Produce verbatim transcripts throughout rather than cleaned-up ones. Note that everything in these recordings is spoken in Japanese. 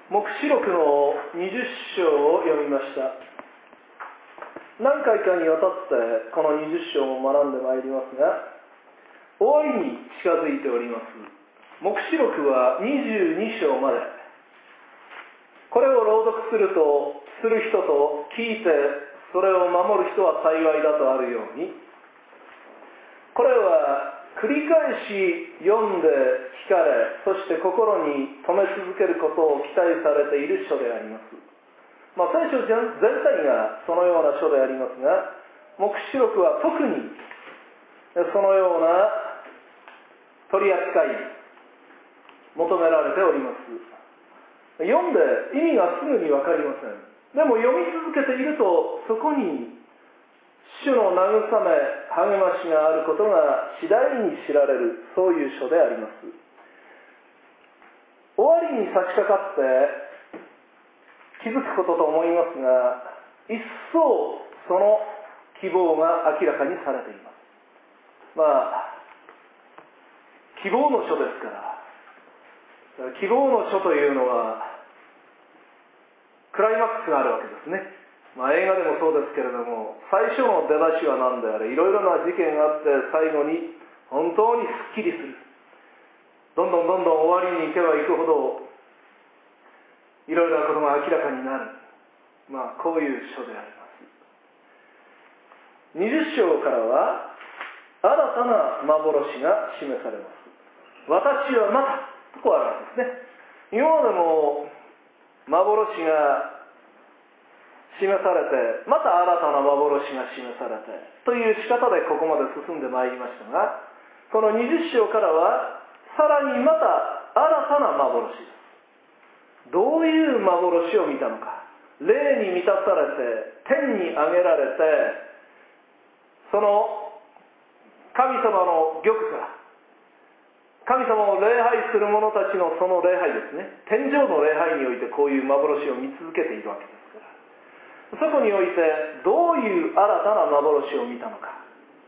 黙示録のにじゅっ章を読みました。何回かにわたってこのにじゅっ章も学んでまいりますが、終わりに近づいております。黙示録はにじゅうに章まで。これを朗読すると、する人と聞いてそれを守る人は幸いだとあるように、これは繰り返し読んで聞かれ、そして心に留め続けることを期待されている書であります。まあ、聖書全体がそのような書でありますが、黙示録は特にそのような取り扱い求められております。読んで意味がすぐに分かりません。でも読み続けていると、そこに主の慰め、励ましがあることが次第に知られる、そういう書であります。終わりに差し掛かって気づくことと思いますが、一層その希望が明らかにされています。まあ希望の書ですから、希望の書というのはクライマックスがあるわけですね。まあ、映画でもそうですけれども、最初の出だしは何であれ、いろいろな事件があって最後に本当にすっきりする。どんどんどんどん終わりに行けば行くほどいろいろなことが明らかになる。まあこういう書であります。にじゅっ章からは新たな幻が示されます。私はまたとこうあるわけですね。今までも幻が示されて、また新たな幻が示されてという仕方でここまで進んでまいりましたが、このにじゅっ章からはさらにまた新たな幻です。どういう幻を見たのか。霊に満たされて天に上げられて、その神様の玉座、神様を礼拝する者たちのその礼拝ですね、天上の礼拝においてこういう幻を見続けているわけですから、そこにおいてどういう新たな幻を見たのか。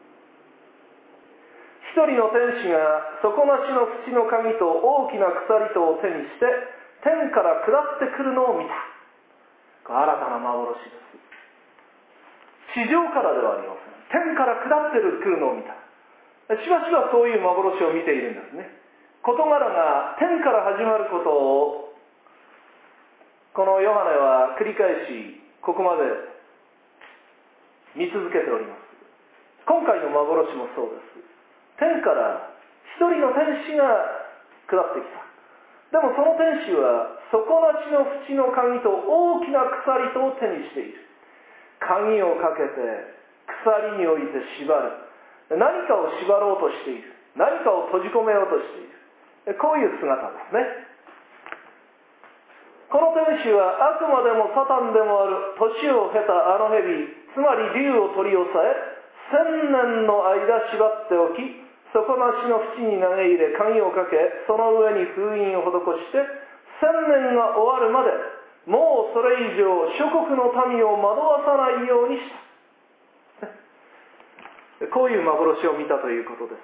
一人の天使が底なしの縁の鍵と大きな鎖とを手にして天から下ってくるのを見た。新たな幻です。地上からではありません。天から下ってくるのを見た。しばしばそういう幻を見ているんですね。事柄が天から始まることをこのヨハネは繰り返しここまで見続けております。今回の幻もそうです。天から一人の天使が下ってきた。でもその天使は底なしの縁の鍵と大きな鎖とを手にしている。鍵をかけて鎖において縛る。何かを縛ろうとしている。何かを閉じ込めようとしている。こういう姿ですね。この天使はあくまでもサタンでもある年を経たあの蛇、つまり竜を取り押さえ、千年の間縛っておき、底なしの縁に投げ入れ鍵をかけ、その上に封印を施して、千年が終わるまでもうそれ以上諸国の民を惑わさないようにした。こういう幻を見たということです。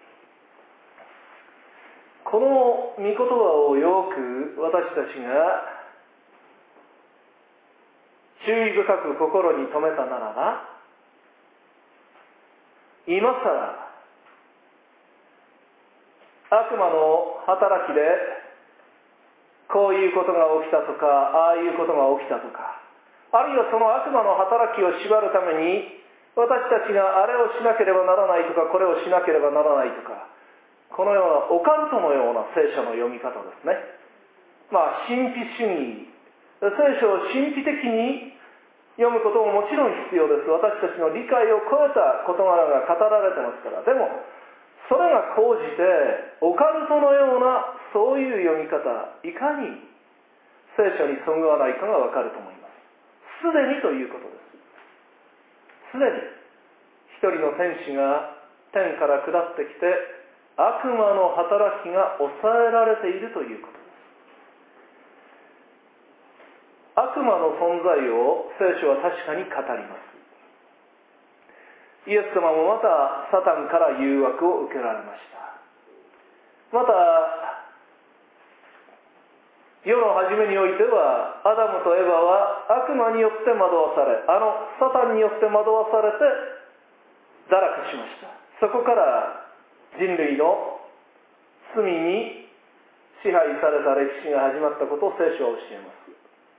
この御言葉をよく私たちが注意深く心に留めたならば、今さら悪魔の働きでこういうことが起きたとか、ああいうことが起きたとか、あるいはその悪魔の働きを縛るために私たちがあれをしなければならないとか、これをしなければならないとか、このようなオカルトのような聖書の読み方ですね。まあ神秘主義、聖書を神秘的に読むことももちろん必要です。私たちの理解を超えた事柄が語られてますから。でもそれが高じてオカルトのようなそういう読み方、いかに聖書にそぐわないかがわかると思います。すでにということです。すでに一人の天使が天から下ってきて悪魔の働きが抑えられているということです。悪魔の存在を聖書は確かに語ります。イエス様もまたサタンから誘惑を受けられました。また世の初めにおいてはアダムとエバは悪魔によって惑わされ、あのサタンによって惑わされて堕落しました。そこから人類の罪に支配された歴史が始まったことを聖書は教えます。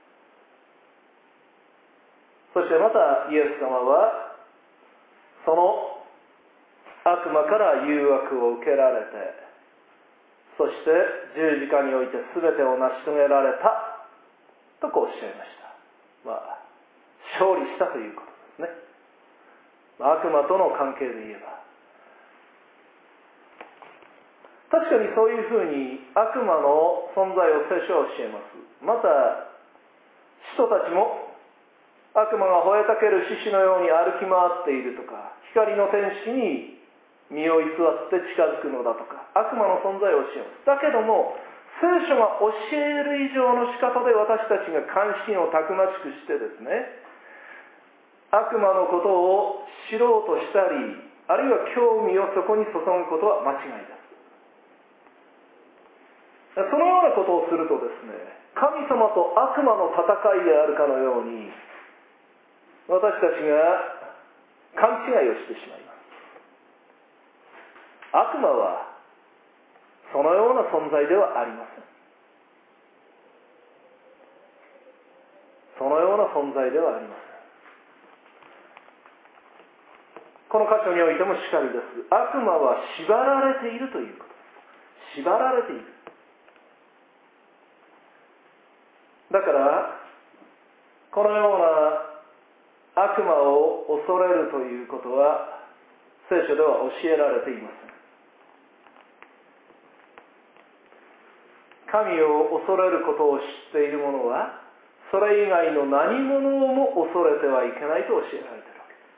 そしてまたイエス様はその悪魔から誘惑を受けられて、そして十字架において全てを成し遂げられたとこうおっしゃいました。まあ勝利したということですね。悪魔との関係で言えば、確かにそういうふうに悪魔の存在を聖書は教えます。また使徒たちも悪魔が吠えたける獅子のように歩き回っているとか、光の天使に身を偽って近づくのだとか、悪魔の存在を教えます。だけども聖書が教える以上の仕方で私たちが関心をたくましくしてですね、悪魔のことを知ろうとしたり、あるいは興味をそこに注ぐことは間違いです。そのようなことをするとですね、神様と悪魔の戦いであるかのように私たちが勘違いをしてしまいます。悪魔はそのような存在ではありません。そのような存在ではありません。この箇所においてもしかりです。悪魔は縛られているということです。縛られている。だからこのような悪魔を恐れるということは聖書では教えられていません。神を恐れることを知っている者はそれ以外の何者も恐れてはいけないと教えられているわけです。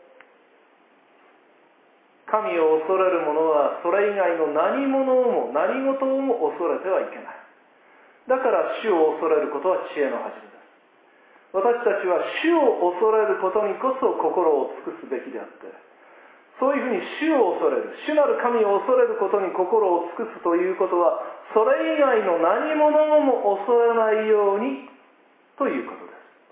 神を恐れる者はそれ以外の何者も何事をも恐れてはいけない。だから主を恐れることは知恵の始めです。私たちは主を恐れることにこそ心を尽くすべきであって、そういうふうに主を恐れる、主なる神を恐れることに心を尽くすということは、それ以外の何者も恐れないようにということです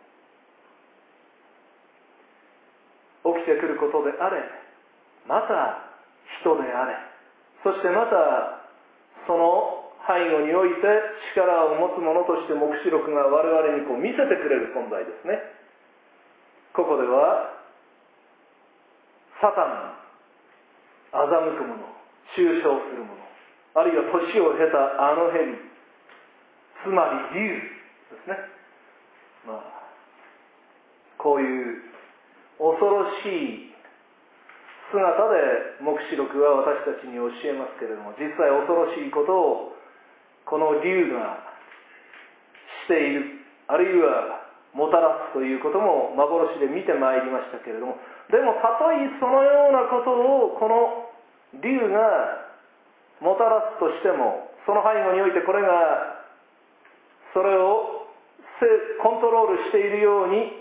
。起きてくることであれ、また人であれ、そしてまたその背後において力を持つ者として黙示録が我々にこう見せてくれる存在ですね。ここではサタン、欺く者、中傷する者、あるいは年を経たあの蛇、つまり竜ですね。まあこういう恐ろしい姿で黙示録は私たちに教えますけれども、実際恐ろしいことをこの竜がしている、あるいはもたらすということも幻で見てまいりましたけれども、でもたとえそのようなことをこの竜がもたらすとしても、その背後においてこれがそれをコントロールしているように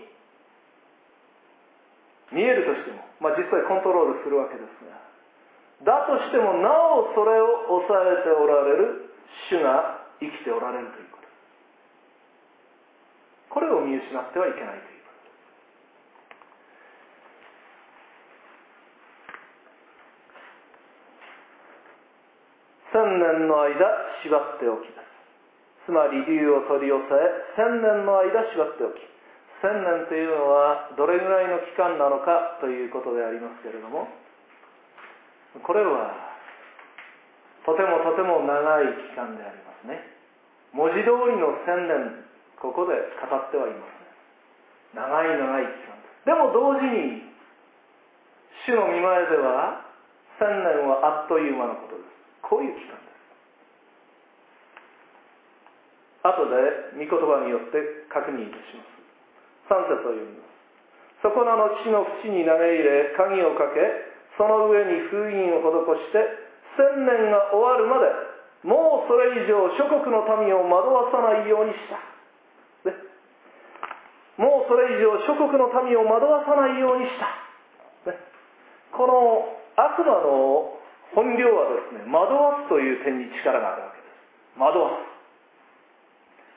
見えるとしても、まあ実際コントロールするわけですが、だとしてもなおそれを抑えておられる主が生きておられるということ、これを見失ってはいけないということ。千年の間縛っておきです。つまり竜を取り押さえ千年の間縛っておき、千年というのはどれぐらいの期間なのかということでありますけれども、これはとてもとても長い期間でありますね。文字通りの千年、ここで語ってはいません。長い長い期間です。でも同時に主の御前では千年はあっという間のことです。こういう期間です。後で御言葉によって確認いたします。三節を読みます。そこらの地の淵に投げ入れ鍵をかけ、その上に封印を施して千年が終わるまでもうそれ以上諸国の民を惑わさないようにした、ね、もうそれ以上諸国の民を惑わさないようにした、ね、この悪魔の本領はですね、惑わすという点に力があるわけです。惑わす。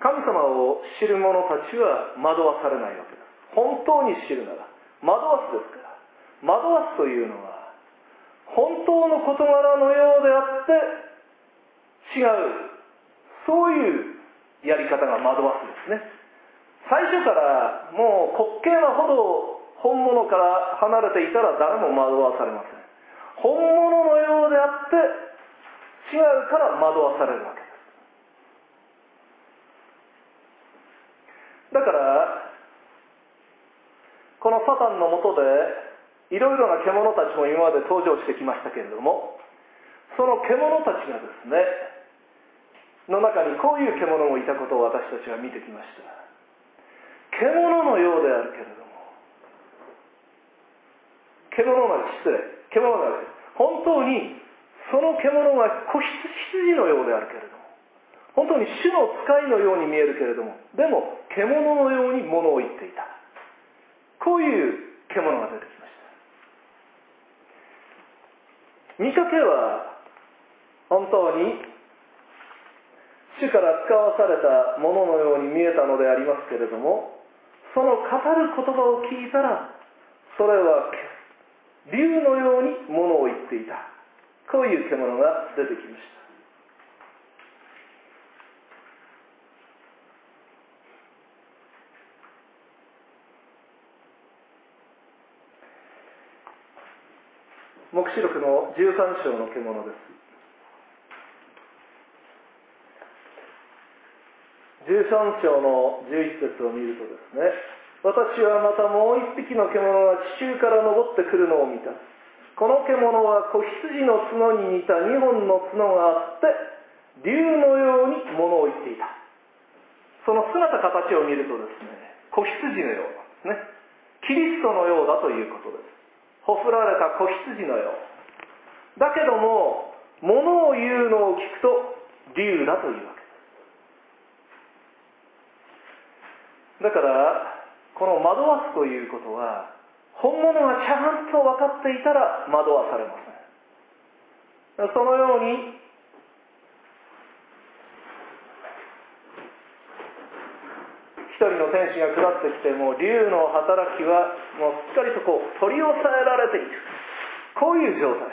神様を知る者たちは惑わされないわけです。本当に知るなら惑わすですから。惑わすというのは本当の事柄のようであって違う、そういうやり方が惑わすですね。最初からもう滑稽なほど本物から離れていたら誰も惑わされません。本物のようであって違うから惑わされるわけです。だからこのサタンのもとでいろいろな獣たちも今まで登場してきましたけれども、その獣たちがですねの中にこういう獣もいたことを私たちは見てきました。獣のようであるけれども、獣が失礼獣が本当にその獣が子羊のようであるけれども、本当に主の使いのように見えるけれども、でも獣のように物を言っていた。こういう獣が出てきました。見かけは本当に主から使わされたもののように見えたのでありますけれども、その語る言葉を聞いたらそれは竜のように物を言っていた。こういう獣が出てきました。黙示録のじゅうさん章の獣です。じゅうさん章のじゅういち節を見るとですね、私はまたもう一匹の獣が地中から登ってくるのを見た。この獣は子羊の角に似た二本の角があって竜のように物を言っていた。その姿形を見るとですね、子羊のようなんですね。キリストのようだということです。ほふられた子羊のようだけども、物を言うのを聞くと竜だというわけです。だからこの惑わすということは、本物がちゃんと分かっていたら惑わされません。そのように一人の天使が下ってきても竜の働きはもうしっかりとこう取り押さえられている、こういう状態。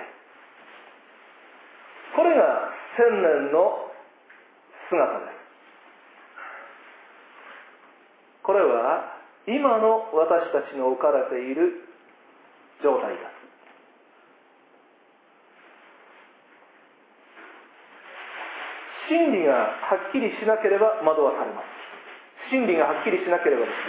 これが千年の姿です。これは今の私たちの置かれている状態です。真理がはっきりしなければ惑わされます。真理がはっきりしなければです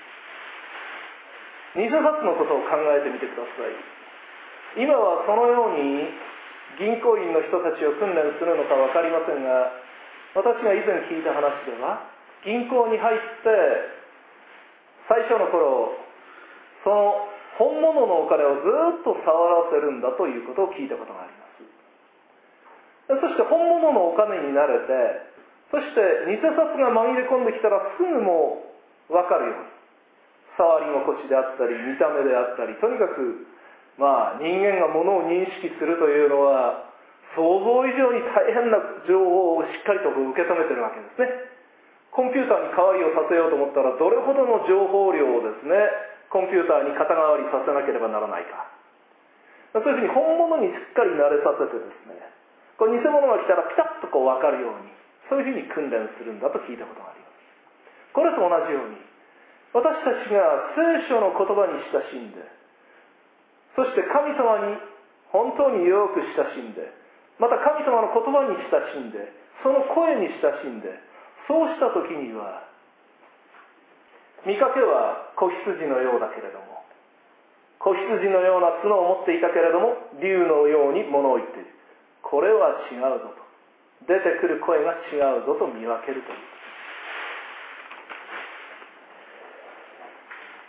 ね、偽札のことを考えてみてください。今はそのように銀行員の人たちを訓練するのか分かりませんが、私が以前聞いた話では、銀行に入って最初の頃、その本物のお金をずっと触らせるんだということを聞いたことがあります。そして本物のお金に慣れて、そして偽札が紛れ込んできたらすぐもう分かるように、触り心地であったり見た目であったり、とにかくまあ人間が物を認識するというのは想像以上に大変な情報をしっかりと受け止めているわけですね。コンピューターに代わりをさせようと思ったら、どれほどの情報量をですね、コンピューターに肩代わりさせなければならないか。そういうふうに本物にしっかり慣れさせてですね、これ偽物が来たらピタッとこう分かるように、そういうふうに訓練するんだと聞いたことがあります。これと同じように、私たちが聖書の言葉に親しんで、そして神様に本当によく親しんで、また神様の言葉に親しんで、その声に親しんで、そうした時には、見かけは子羊のようだけれども、子羊のような角を持っていたけれども、竜のように物を言っている。これは違うぞと。出てくる声が違うぞと見分けるという。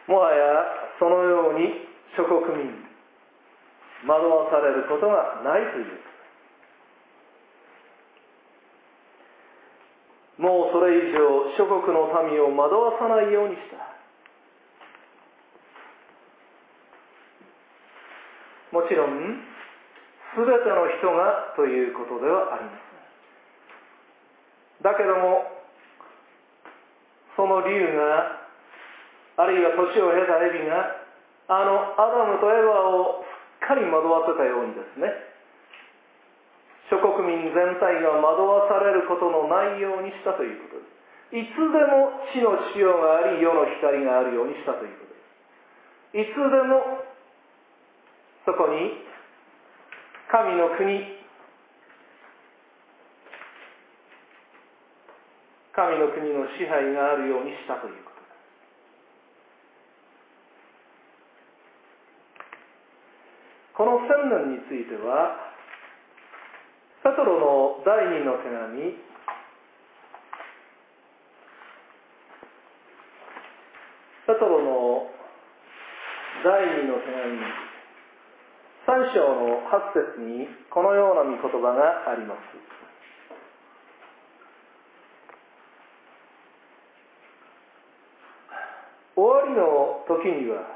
もはやそのように諸国民、惑わされることがないという。もうそれ以上諸国の民を惑わさないようにした。もちろん全ての人がということではありません。だけどもの竜が、あるいは年を経た蛇が、あのアダムとエバをすっかり惑わせたようにですね、諸国民全体が惑わされることのないようにしたということです。いつでも地の潮があり、世の光があるようにしたということです。いつでもそこに神の国、神の国の支配があるようにしたということです。この千年については、ペトロの第二の手紙、ペトロの第二の手紙、三章の八節にこのような御言葉があります。終わりの時には、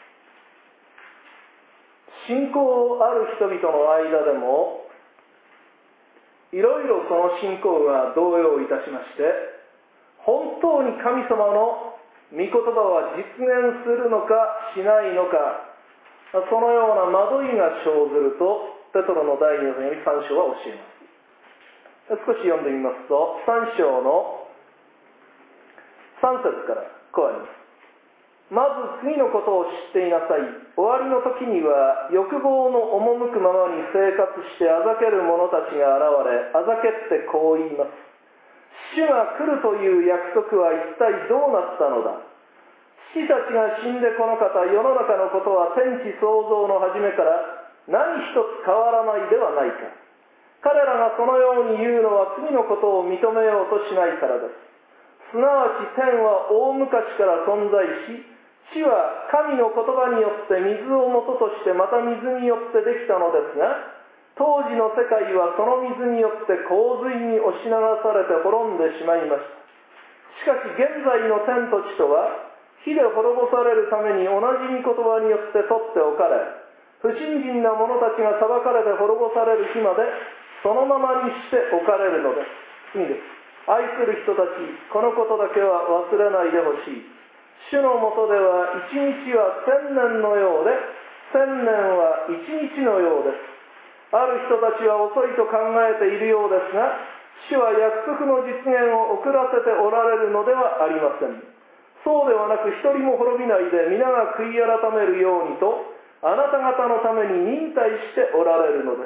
信仰ある人々の間でも、いろいろその信仰が動揺いたしまして、本当に神様の御言葉は実現するのかしないのか、そのような惑いが生ずると、ペトロの第二の手紙三章は教えます。少し読んでみますと、三章の三節からこうあります。まず次のことを知っていなさい。終わりの時には欲望の赴くままに生活してあざける者たちが現れ、あざけってこう言います。主が来るという約束は一体どうなったのだ。父たちが死んでこの方、世の中のことは天地創造の初めから何一つ変わらないではないか。彼らがそのように言うのは次のことを認めようとしないからです。すなわち天は大昔から存在し、地は神の言葉によって水を元としてまた水によってできたのですが、当時の世界はその水によって洪水に押し流されて滅んでしまいました。しかし現在の天と地とは火で滅ぼされるために同じ御言葉によって取っておかれ、不信心な者たちが裁かれて滅ぼされる日までそのままにしておかれるのです。次です。愛する人たち、このことだけは忘れないでほしい。主のもとでは一日は千年のようで、千年は一日のようです。ある人たちは遅いと考えているようですが、主は約束の実現を遅らせておられるのではありません。そうではなく一人も滅びないで皆が悔い改めるようにと、あなた方のために忍耐しておられるのです。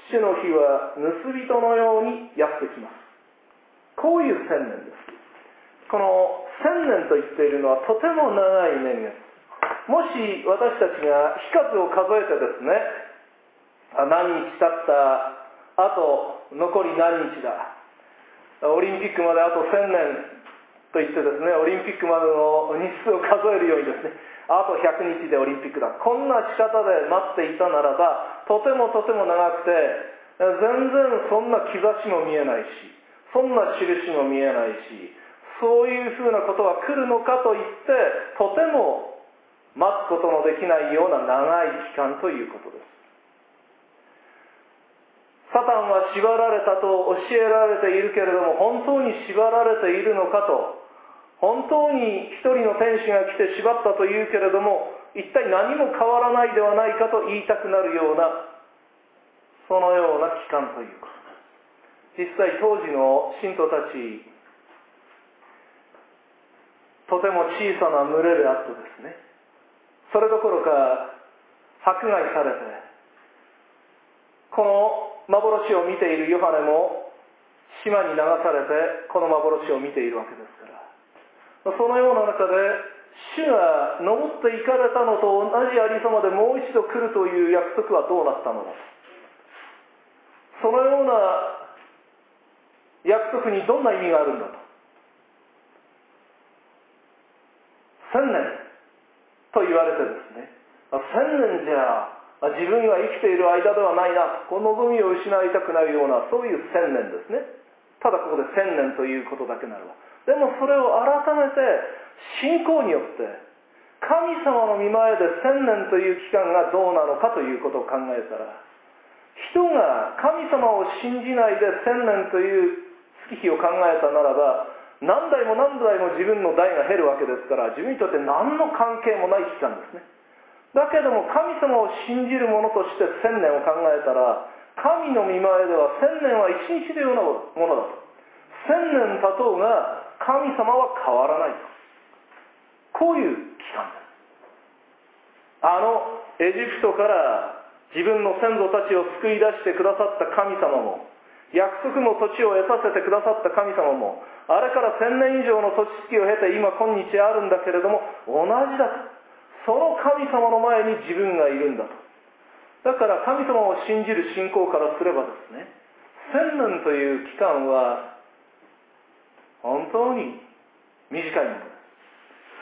主の日は盗人のようにやってきます。こういう千年です。この千年と言っているのはとても長い年月。もし私たちが日数を数えてですね、何日経ったあと残り何日だ、オリンピックまであと千年と言ってですね、オリンピックまでの日数を数えるようにですね、あとひゃくにちでオリンピックだ、こんな仕方で待っていたならば、とてもとても長くて、全然そんな兆しも見えないし、そんな印も見えないし、そういうふうなことは来るのかといって、とても待つことのできないような長い期間ということです。サタンは縛られたと教えられているけれども、本当に縛られているのかと、本当に一人の天使が来て縛ったというけれども、一体何も変わらないではないかと言いたくなるような、そのような期間ということです。実際当時の信徒たち、とても小さな群れであってですね、それどころか迫害されて、この幻を見ているヨハネも島に流されてこの幻を見ているわけですから、そのような中で主が登って行かれたのと同じありさまでもう一度来るという約束はどうなったのだ。そのような約束にどんな意味があるんだと。千年と言われてですね、千年じゃ自分が生きている間ではないな、この望みを失いたくなるような、そういう千年ですね。ただここで千年ということだけならば、でもそれを改めて信仰によって神様の御前で千年という期間がどうなのかということを考えたら、人が神様を信じないで千年という月日を考えたならば、 何代も何代も自分の代が減るわけですから、自分にとって何の関係もない期間ですね。だけども神様を信じる者として千年を考えたら、神の見前では千年は一日のようなものだと。千年経とうが神様は変わらないと。こういう期間です。あのエジプトから自分の先祖たちを救い出してくださった神様も、約束の土地を得させてくださった神様も、あれから千年以上の土地月を経て今今日あるんだけれども、同じだと。その神様の前に自分がいるんだと。だから神様を信じる信仰からすればですね、千年という期間は本当に短いものです。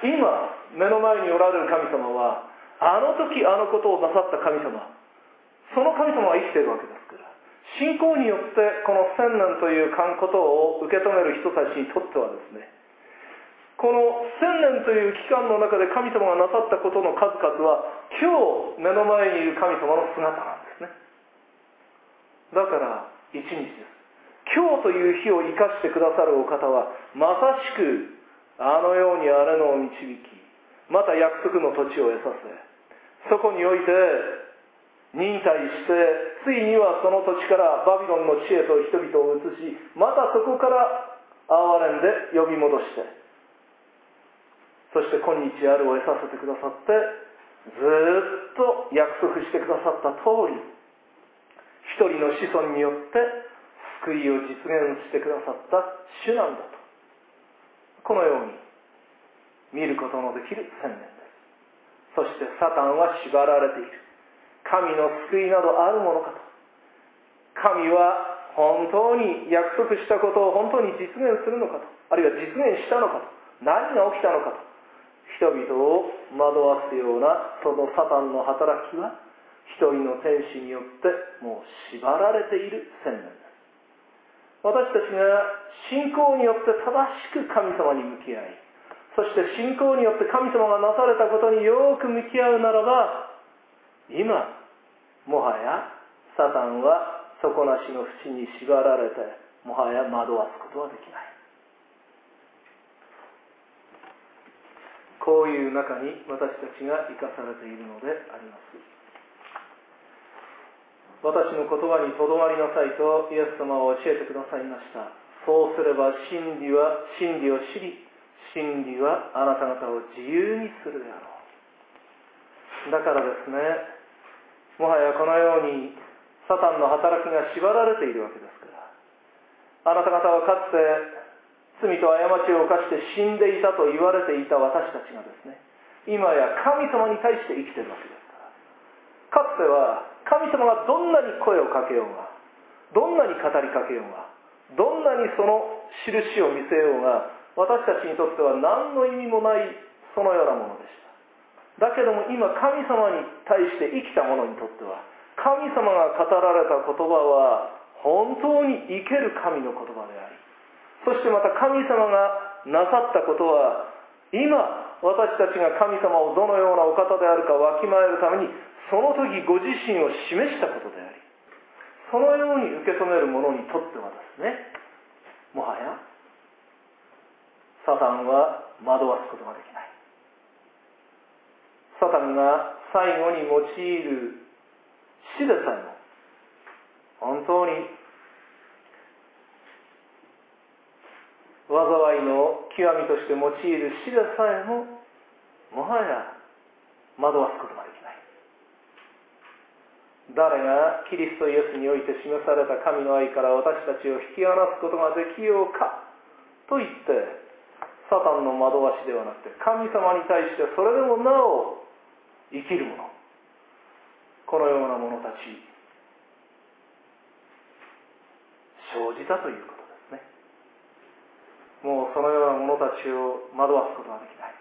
今目の前におられる神様は、あの時あのことをなさった神様、その神様は生きているわけですから、信仰によってこの千年ということを受け止める人たちにとってはですね、この千年という期間の中で神様がなさったことの数々は、今日目の前にいる神様の姿なんですね。だから一日です。今日という日を生かしてくださるお方は、まさしくあのようにあれのを導き、また約束の土地を得させ、そこにおいて忍耐して、ついにはその土地からバビロンの地へと人々を移し、またそこから憐れんで呼び戻して、そして今日あるを得させてくださって、ずっと約束してくださった通り、一人の子孫によって救いを実現してくださった主なんだと、このように見ることのできる千年です。そしてサタンは縛られている。神の救いなどあるものかと。神は本当に約束したことを本当に実現するのかと、あるいは実現したのかと、何が起きたのかと、人々を惑わすようなそのサタンの働きは、一人の天使によってもう縛られている千年です。私たちが信仰によって正しく神様に向き合い、そして信仰によって神様がなされたことによく向き合うならば、今もはやサタンは底なしの淵に縛られて、もはや惑わすことはできない。こういう中に私たちが生かされているのであります。私の言葉にとどまりなさいとイエス様は教えてくださいました。そうすれば真理は真理を知り、真理はあなた方を自由にするであろう。だからですね、もはやこのようにサタンの働きが縛られているわけですから、あなた方はかつて罪と過ちを犯して死んでいたと言われていた私たちがですね、今や神様に対して生きているわけですから、かつては神様がどんなに声をかけようが、どんなに語りかけようが、どんなにその印を見せようが、私たちにとっては何の意味もないそのようなものでした。だけども今神様に対して生きた者にとっては、神様が語られた言葉は本当に生ける神の言葉であり、そしてまた神様がなさったことは、今私たちが神様をどのようなお方であるかわきまえるために、その時ご自身を示したことであり、そのように受け止める者にとってはですね、もはやサタンは惑わすことができない。サタンが最後に用いる死でさえも、本当に災いの極みとして用いる死でさえも、もはや惑わすことができない。誰がキリストイエスにおいて示された神の愛から私たちを引き離すことができようかと言って、サタンの惑わしではなくて、神様に対してそれでもなお生きる者、このような者たち生じたということですね。もうそのような者たちを惑わすことができない。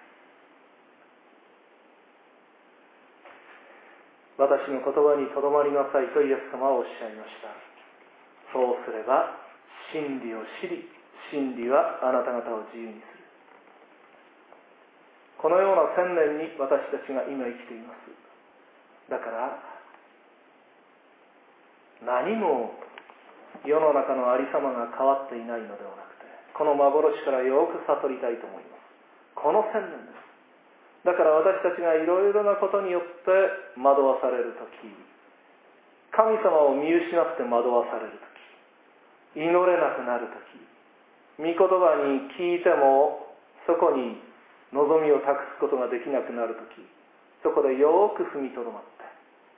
私の言葉にとどまりなさいとイエス様はおっしゃいました。そうすれば真理を知り、真理はあなた方を自由にする。このような千年に私たちが今生きています。だから何も世の中のありさまが変わっていないのではなくて、 この幻からよく悟りたいと思います。この千年です。だから私たちがいろいろなことによって惑わされるとき、神様を見失って惑わされるとき、祈れなくなるとき、御言葉に聞いてもそこに望みを託すことができなくなるとき、そこでよく踏みとどまって、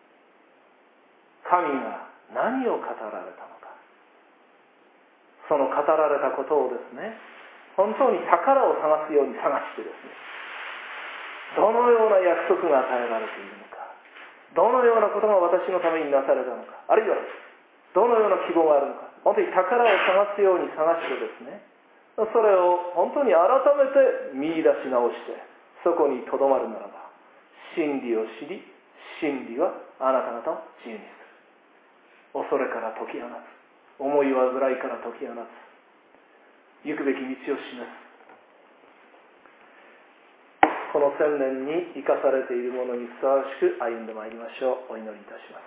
神が何を語られたのか、その語られたことをですね、本当に宝を探すように探してですね、どのような約束が与えられているのか、どのようなことが私のためになされたのか、あるいはどのような希望があるのか、本当に宝を探すように探してですね、それを本当に改めて見出し直して、そこにとどまるならば、真理を知り、真理はあなた方を自由にする。恐れから解き放つ。思い煩いから解き放つ。行くべき道を示す。この千年に生かされているものにふさわしく歩んでまいりましょう。お祈りいたします。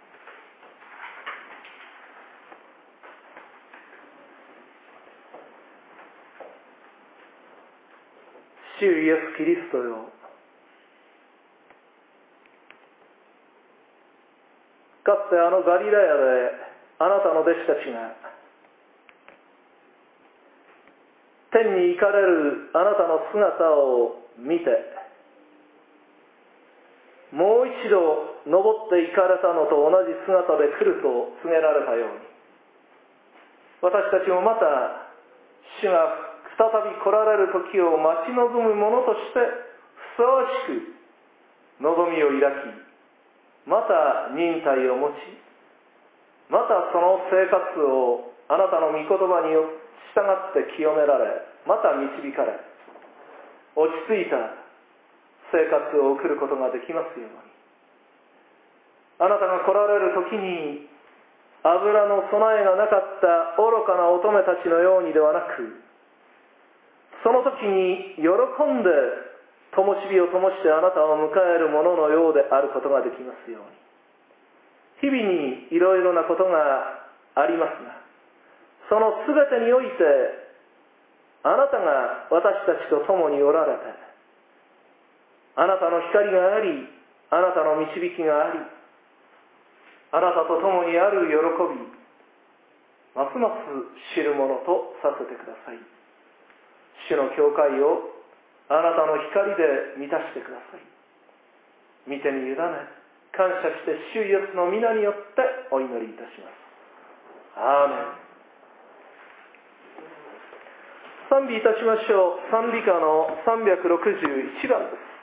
主イエス・キリストよ、かつてあのガリラヤであなたの弟子たちが天に行かれるあなたの姿を見て、もう一度登って行かれたのと同じ姿で来ると告げられたように、私たちもまた主が再び来られる時を待ち望む者としてふさわしく望みを抱き、また忍耐を持ち、またその生活をあなたの御言葉によって従って清められ、また導かれ、落ち着いた生活を送ることができますように、あなたが来られる時に油の備えがなかった愚かな乙女たちのようにではなく、その時に喜んで灯火を灯してあなたを迎える者のようであることができますように、日々にいろいろなことがありますが、そのすべてにおいてあなたが私たちと共におられて、あなたの光があり、あなたの導きがあり、あなたと共にある喜び、ますます知るものとさせてください。主の教会をあなたの光で満たしてください。御手に委ね感謝して主イエスの皆によってお祈りいたします。アーメン。賛美いたしましょう。賛美歌のさんびゃくろくじゅういちばんです。